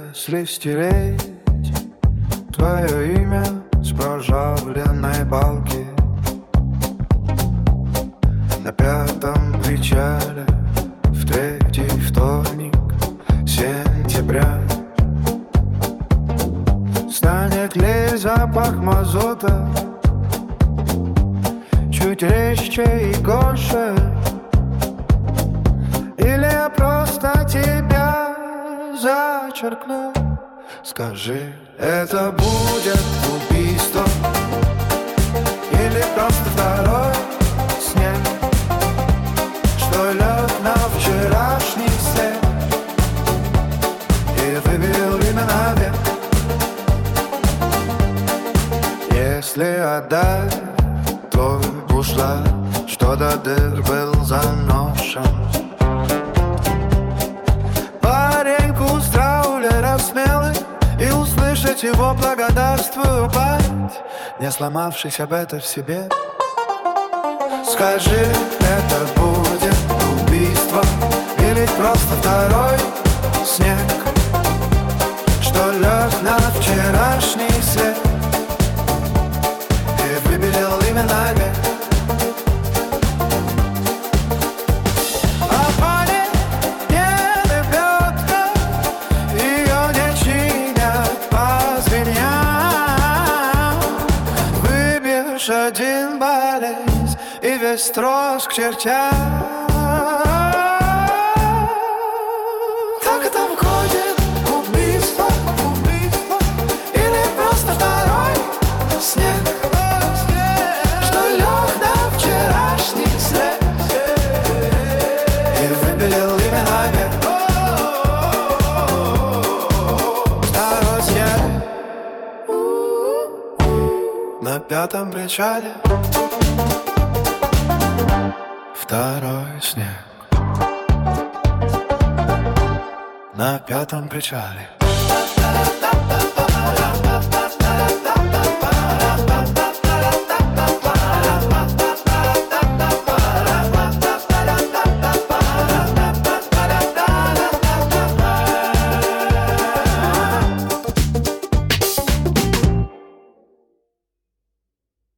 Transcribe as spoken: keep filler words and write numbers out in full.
Если стереть твое имя с прожавленной балки на пятом причале в третий вторник сентября, станет ли запах мазута чуть резче и горше, или я просто тебя зачеркну? Скажи, это будет убийство или просто второй снег, что лег на вчерашний след и выбил имена век? Если отдать твой бушлат, что до дыр был заношен, пареньку с траулера смелый, и услышать его благодарствую пать, не сломавшись об это в себе. Скажи, это будет убийство или просто второй снег, что лег на вчерашний след и выбелил имена век? Один болезнь и весь трос к чертям. Так это входит убийство, убийство или просто второй снег, что лег на вчерашний след и выбелил имена век. Второй снег на пятом причале, второй снег на пятом причале.